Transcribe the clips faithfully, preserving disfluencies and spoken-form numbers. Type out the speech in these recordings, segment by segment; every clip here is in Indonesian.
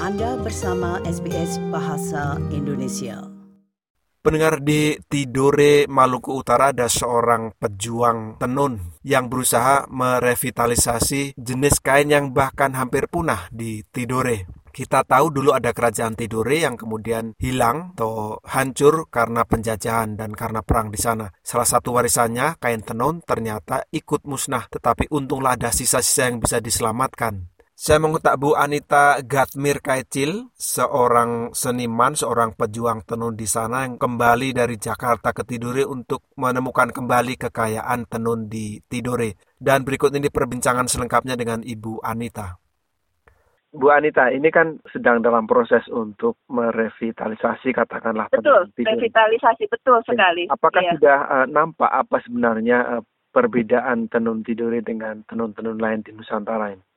Anda bersama S B S Bahasa Indonesia. Pendengar, di Tidore, Maluku Utara ada seorang pejuang tenun yang berusaha merevitalisasi jenis kain yang bahkan hampir punah di Tidore. Kita tahu dulu ada kerajaan Tidore yang kemudian hilang atau hancur karena penjajahan dan karena perang di sana. Salah satu warisannya, kain tenun, ternyata ikut musnah, tetapi untunglah ada sisa-sisa yang bisa diselamatkan. Saya mengutak Bu Anita Gatmir Kaicil, seorang seniman, seorang pejuang tenun di sana yang kembali dari Jakarta ke Tidore untuk menemukan kembali kekayaan tenun di Tidore. Dan berikut ini perbincangan selengkapnya dengan Ibu Anita. Bu Anita, ini kan sedang dalam proses untuk merevitalisasi, katakanlah. Betul, revitalisasi, betul sekali. Apakah ya. sudah uh, nampak apa sebenarnya uh, perbedaan tenun Tidore dengan tenun-tenun lain di Nusantara ini?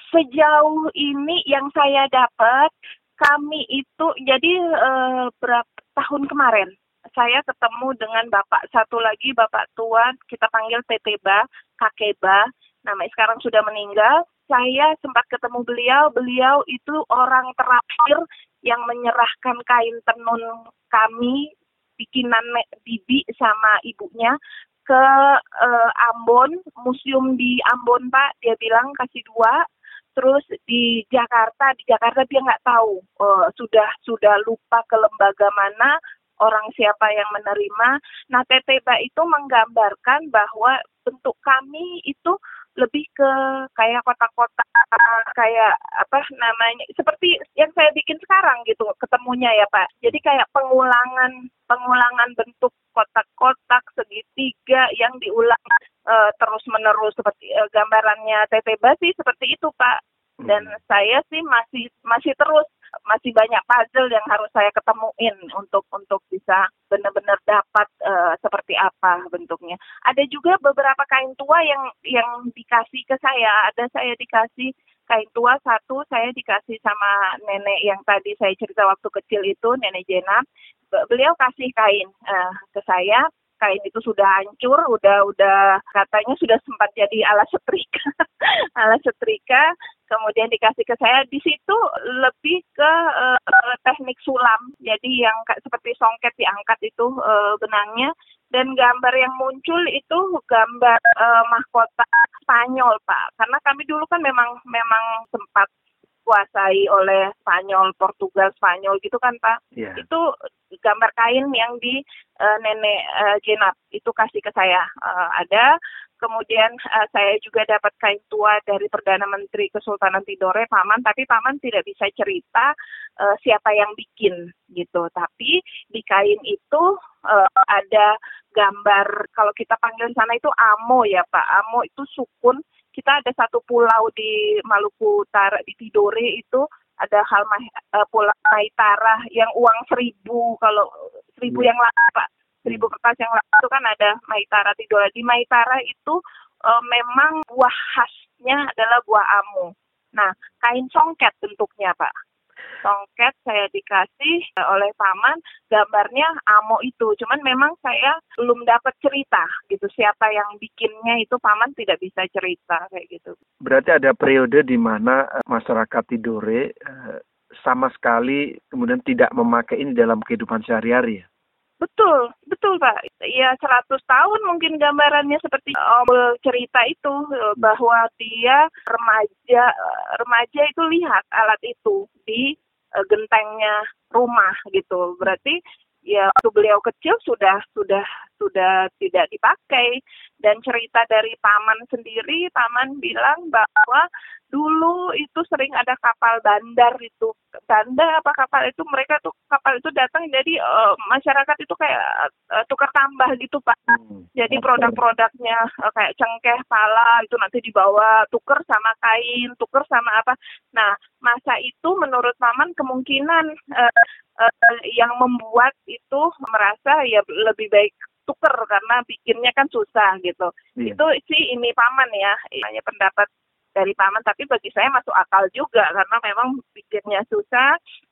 Sejauh ini yang saya dapat, kami itu, jadi eh, berapa tahun kemarin, saya ketemu dengan bapak satu lagi, bapak tua, kita panggil Teteba, Kakeba, namanya sekarang sudah meninggal. Saya sempat ketemu beliau, beliau itu orang terakhir yang menyerahkan kain tenun kami, bikinan bibi sama ibunya, ke eh, Ambon, museum di Ambon Pak, dia bilang kasih dua. Terus di Jakarta, di Jakarta dia nggak tahu, uh, sudah sudah lupa ke lembaga mana, orang siapa yang menerima. Nah, Teteba itu menggambarkan bahwa bentuk kami itu lebih ke kayak kotak-kotak, kayak apa namanya, seperti yang saya bikin sekarang gitu, ketemunya ya Pak. Jadi kayak pengulangan, pengulangan bentuk kotak-kotak segitiga yang diulang Uh, terus-menerus seperti uh, gambarannya Teteba sih seperti itu Pak. Dan hmm. saya sih masih masih terus masih banyak puzzle yang harus saya ketemuin untuk untuk bisa benar-benar dapat uh, seperti apa bentuknya. Ada juga beberapa kain tua yang yang dikasih ke saya. Ada saya dikasih kain tua satu, saya dikasih sama nenek yang tadi saya cerita waktu kecil itu, Nenek Jenab. Beliau kasih kain uh, ke saya. Kain itu sudah hancur, udah udah katanya sudah sempat jadi alas setrika, alas setrika. Kemudian dikasih ke saya. Di situ lebih ke uh, teknik sulam, jadi yang seperti songket diangkat itu uh, benangnya. Dan gambar yang muncul itu gambar uh, mahkota Spanyol Pak, karena kami dulu kan memang memang sempat kuasai oleh Spanyol, Portugal, Spanyol gitu kan Pak. Yeah. Itu gambar kain yang di uh, Nenek uh, Jenab itu kasih ke saya. Uh, ada. Kemudian uh, saya juga dapat kain tua dari Perdana Menteri Kesultanan Tidore, Paman. Tapi Paman tidak bisa cerita uh, siapa yang bikin gitu. Tapi di kain itu uh, ada gambar, kalau kita panggil sana itu amo ya Pak. Amo itu sukun. Kita ada satu pulau di Maluku Utara, di Tidore itu ada hal uh, pulau Maitara yang uang seribu, kalau seribu yang lama Pak, seribu kertas yang lama itu kan ada Maitara Tidore. Di Maitara itu uh, memang buah khasnya adalah buah amu. Nah, kain songket bentuknya Pak. Songket saya dikasih oleh Paman, gambarnya amo itu. Cuman memang saya belum dapat cerita gitu, siapa yang bikinnya itu Paman tidak bisa cerita kayak gitu. Berarti ada periode di mana masyarakat Tidore uh, sama sekali kemudian tidak memakai ini dalam kehidupan sehari-hari ya? Betul, betul Pak. Ya seratus tahun mungkin gambarannya seperti Om cerita itu, bahwa dia remaja, remaja itu lihat alat itu di gentengnya rumah gitu. Berarti ya waktu beliau kecil sudah sudah sudah tidak dipakai. Dan cerita dari Paman sendiri, Paman bilang bahwa dulu itu sering ada kapal bandar itu. Bandar apa kapal itu, mereka tuh kapal itu datang, jadi uh, masyarakat itu kayak uh, tukar tambah gitu Pak. Jadi produk-produknya uh, kayak cengkeh, pala itu nanti dibawa tuker sama kain, tuker sama apa. Nah, masa itu menurut Paman kemungkinan uh, uh, yang membuat itu merasa ya lebih baik tuker karena bikinnya kan susah gitu. Iya. Itu sih ini Paman ya, hanya pendapat dari Paman, tapi bagi saya masuk akal juga karena memang bikinnya susah.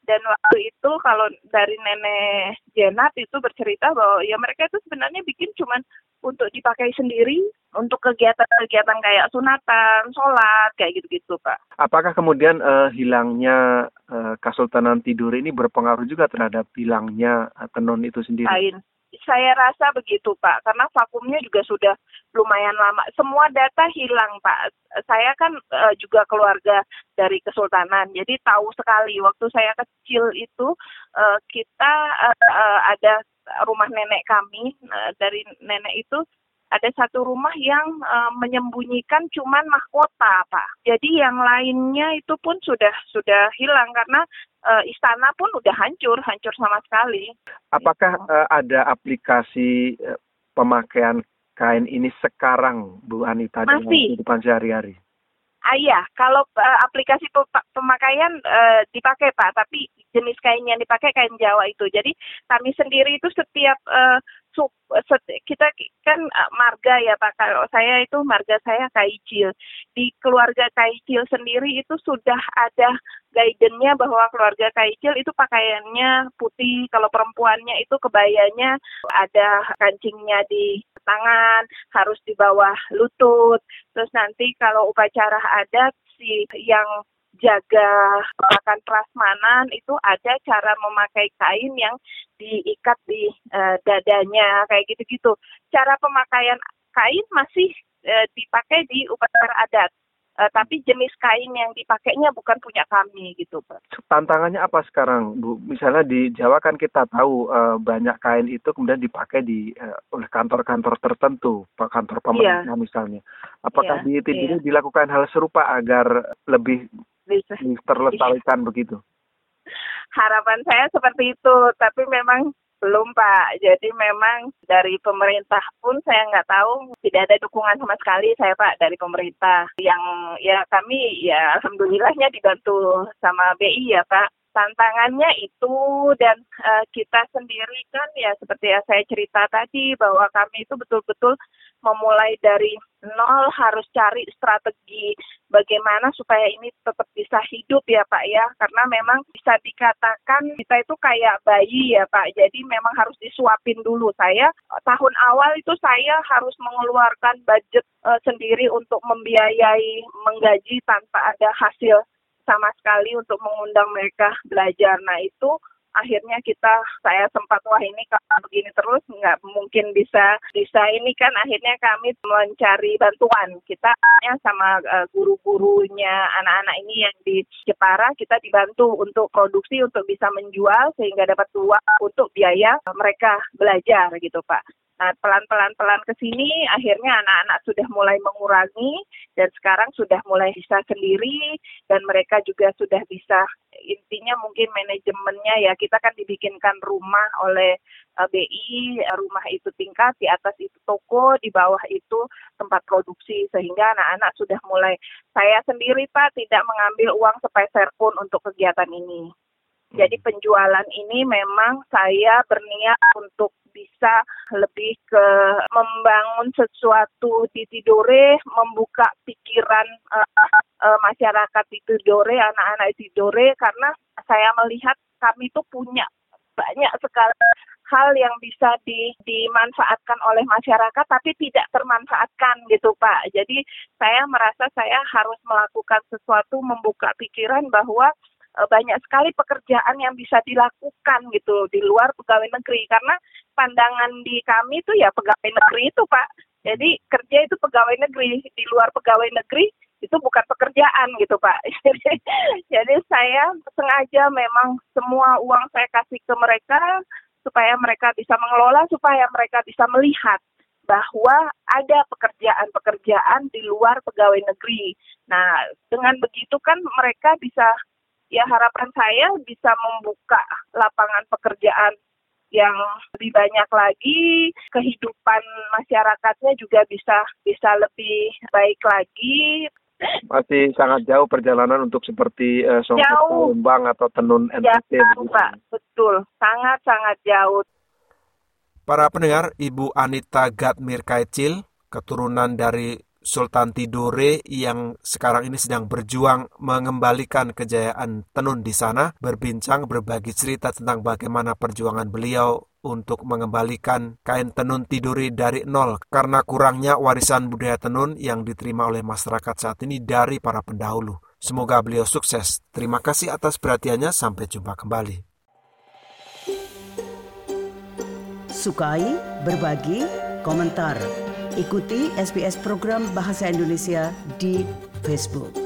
Dan waktu itu kalau dari nenek Jenat itu bercerita bahwa ya mereka itu sebenarnya bikin cuman untuk dipakai sendiri untuk kegiatan-kegiatan kayak sunatan, sholat, kayak gitu-gitu Pak. Apakah kemudian uh, hilangnya uh, Kesultanan Tidore ini berpengaruh juga terhadap hilangnya uh, tenun itu sendiri? Lain. Saya rasa begitu Pak, karena vakumnya juga sudah lumayan lama. Semua data hilang Pak. Saya kan uh, juga keluarga dari Kesultanan, jadi tahu sekali waktu saya kecil itu uh, kita uh, uh, ada rumah nenek kami, uh, dari nenek itu ada satu rumah yang uh, menyembunyikan cuman mahkota Pak. Jadi yang lainnya itu pun sudah sudah hilang karena uh, istana pun udah hancur, hancur sama sekali. Apakah uh, ada aplikasi uh, pemakaian kain ini sekarang, Bu Anita, Masih. dengan kehidupan sehari-hari? Ah iya, kalau uh, aplikasi pe- pemakaian uh, dipakai Pak, tapi jenis kain yang dipakai kain Jawa itu. Jadi kami sendiri itu setiap uh, sub, set, kita kan uh, marga ya Pak. Kalau saya itu marga saya Kaicil. Di keluarga Kaicil sendiri itu sudah ada guidance-nya bahwa keluarga Kaicil itu pakaiannya putih. Kalau perempuannya itu kebayanya ada kancingnya di tangan, harus di bawah lutut. Terus nanti kalau upacara adat si yang jaga makan prasmanan itu ada cara memakai kain yang diikat di uh, dadanya kayak gitu-gitu. Cara pemakaian kain masih uh, dipakai di upacara adat. Uh, tapi jenis kain yang dipakainya bukan punya kami gitu Pak. Tantangannya apa sekarang Bu? Misalnya di Jawa kan kita tahu uh, banyak kain itu kemudian dipakai di uh, oleh kantor-kantor tertentu, kantor pemerintah yeah. misalnya. Apakah yeah, di Tidore yeah. dilakukan hal serupa agar lebih bisa terlestarikan begitu? Harapan saya seperti itu, tapi memang belum Pak. Jadi memang dari pemerintah pun saya nggak tahu, tidak ada dukungan sama sekali saya Pak dari pemerintah. Yang ya kami ya alhamdulillahnya dibantu sama B I ya Pak. Tantangannya itu dan uh, kita sendiri kan ya seperti yang saya cerita tadi bahwa kami itu betul-betul memulai dari nol, harus cari strategi bagaimana supaya ini tetap bisa hidup ya Pak ya, karena memang bisa dikatakan kita itu kayak bayi ya Pak, jadi memang harus disuapin dulu. Saya tahun awal itu saya harus mengeluarkan budget uh, sendiri untuk membiayai menggaji tanpa ada hasil sama sekali untuk mengundang mereka belajar. Nah itu akhirnya kita, saya sempat wah ini kalau begini terus nggak mungkin bisa bisa ini kan akhirnya kami mencari bantuan. Kita sama uh, guru-gurunya anak-anak ini yang di Jepara kita dibantu untuk produksi untuk bisa menjual sehingga dapat uang untuk biaya mereka belajar gitu Pak. Nah, pelan-pelan-pelan ke sini akhirnya anak-anak sudah mulai mengurangi dan sekarang sudah mulai bisa sendiri dan mereka juga sudah bisa, intinya mungkin manajemennya ya kita kan dibikinkan rumah oleh uh, B I, rumah itu tingkat, di atas itu toko, di bawah itu tempat produksi sehingga anak-anak sudah mulai. Saya sendiri Pak tidak mengambil uang sepeser pun untuk kegiatan ini. Jadi penjualan ini memang saya berniat untuk bisa lebih ke membangun sesuatu di Tidore, membuka pikiran uh, uh, masyarakat di Tidore, anak-anak di Tidore, karena saya melihat kami itu punya banyak sekali hal yang bisa di, dimanfaatkan oleh masyarakat tapi tidak termanfaatkan gitu Pak. Jadi saya merasa saya harus melakukan sesuatu, membuka pikiran bahwa banyak sekali pekerjaan yang bisa dilakukan gitu di luar pegawai negeri, karena pandangan di kami itu ya pegawai negeri itu Pak. Jadi kerja itu pegawai negeri, di luar pegawai negeri itu bukan pekerjaan gitu Pak. Jadi, jadi saya sengaja memang semua uang saya kasih ke mereka supaya mereka bisa mengelola, supaya mereka bisa melihat bahwa ada pekerjaan-pekerjaan di luar pegawai negeri. Nah, dengan begitu kan mereka bisa, ya harapan saya bisa membuka lapangan pekerjaan yang lebih banyak lagi, kehidupan masyarakatnya juga bisa bisa lebih baik lagi. Masih sangat jauh perjalanan untuk seperti uh, songket Palembang atau tenun N T T. Jauh Pak, betul, sangat-sangat jauh. Para pendengar, Ibu Anita Gatmirkaicil, keturunan dari Sultan Tidore yang sekarang ini sedang berjuang mengembalikan kejayaan tenun di sana, berbincang, berbagi cerita tentang bagaimana perjuangan beliau untuk mengembalikan kain tenun Tidore dari nol karena kurangnya warisan budaya tenun yang diterima oleh masyarakat saat ini dari para pendahulu. Semoga beliau sukses. Terima kasih atas perhatiannya. Sampai jumpa kembali. Sukai, berbagi, komentar. Ikuti S B S program Bahasa Indonesia di Facebook.